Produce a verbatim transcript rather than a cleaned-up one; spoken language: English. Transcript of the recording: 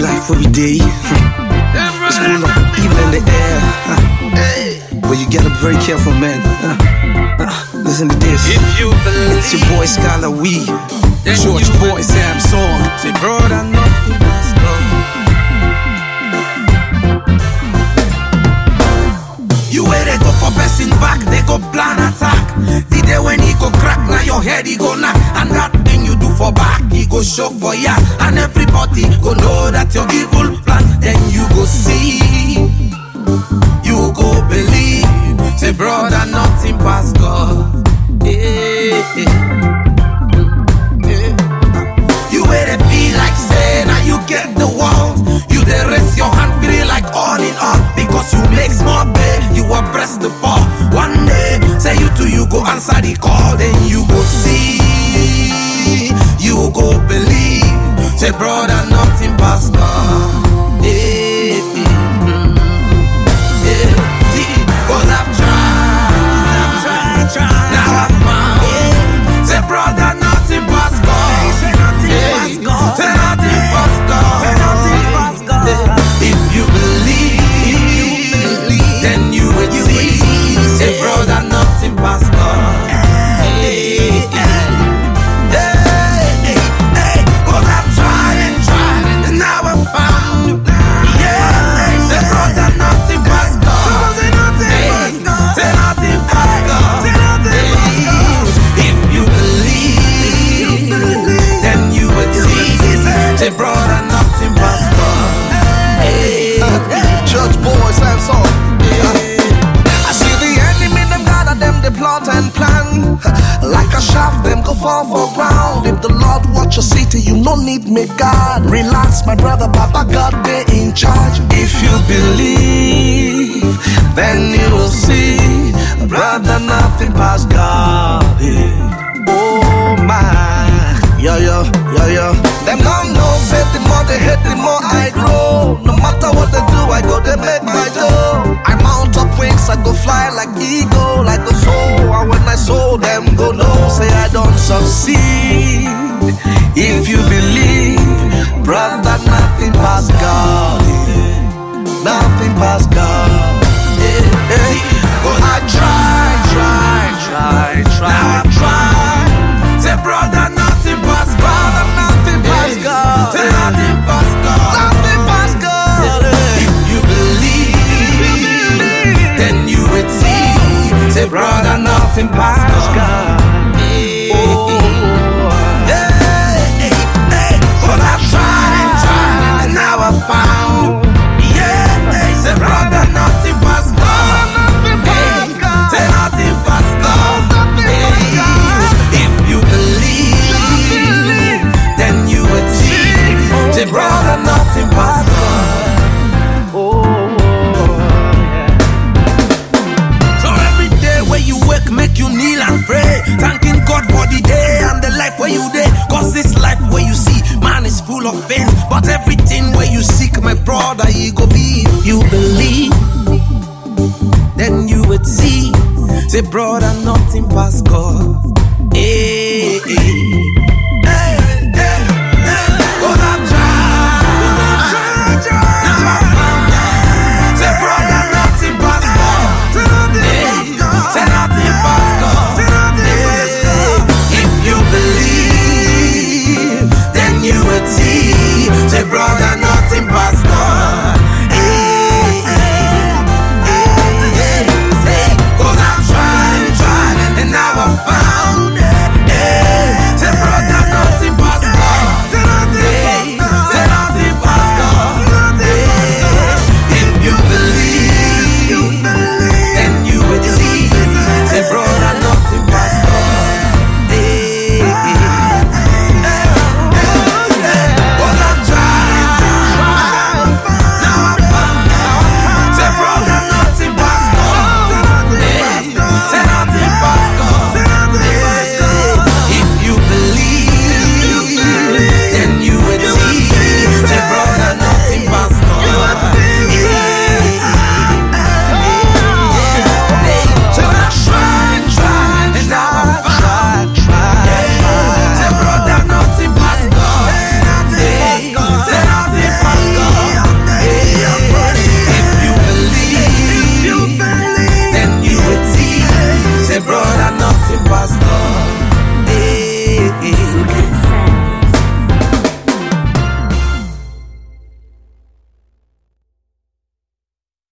life every day. It's full of evil in the air. But you gotta be very careful, man. Listen to this. If you believe, it's your boy Scholar Wee, George Boy Samson. say brother, nothing must go. You where they go for person back, they go plan attack. The day when he go crack, now your head he go knock. And that thing you do for back, he go show for ya. And everybody go know that your evil plan. Then you go see, you go believe. Say brother, nothing past God. Yeah, yeah. Yeah. You where they feel like say, now you get the world. You they raise your hand, feel like all in all. Because you make small pay, you will press the ball. One day, say you too, you go answer the call. Then you go see, you go believe. Say brother, nothing past God. Yeah, yeah. Yeah. See, cause I've tried, I've tried, tried. Now I've found, yeah. Say brother, nothing past God. Say nothing past God. Say nothing past God. Say nothing past God. Yeah. If you believe, then you will see. Say brother, nothing past God. Hey, hey, hey, hey. Cause I've tried and tried, and now I've found. Yeah, say brother, nothing past God. Say nothing past God. Say nothing past God. If you believe, then you will see. Say brother, nothing past God. Hey, Church boys, Samson. I see the enemy, them gather them, they plot and plan. Like a shaft, them go fall for ground. If the Lord watch your city, you no need me, God. Relax, my brother, Papa God, they in charge. If you believe, then you will see. Brother, nothing past God. Oh my, yeah, yeah, yeah, yeah. Them don't know, say the more they hate, the more I grow. No matter what they do, I go, they make my dough. I mount up wings, I go fly like eagle, like a soul. And when I sow them, go no, say I don't succeed. If you believe, brother, nothing past God. Nothing past God. Yeah, yeah. I try, try, try, try. Now I've tried. Say brother, nothing past God. Nothing past God. Say nothing past God. Nothing past God. If you believe, then you will see. Say brother, nothing past God. Hey, hey, hey. Cause I've tried and tried, and now I've found. Yeah, hey, say brother, nothing past God. Hey, say nothing past God. Hey, if you believe, then you will see. Say brother, nothing past God. So every day when you wake, make you kneel and pray, thanking God for the day and the life where you day. Cause this life where you see, man is full of pain. But everything where you seek, my brother, he go be. If you believe, then you would see. Say brother, nothing past God. Hey, hey, hey, hey, hey. Cause I've tried, now I found it. Say brother, nothing past God. Hey, say nothing past God. Hey, if you believe, then you would see. Say brother, nothing past God. Hey, hey, hey, hey, hey. Cause I've tried and tried, and now I found. say, brother.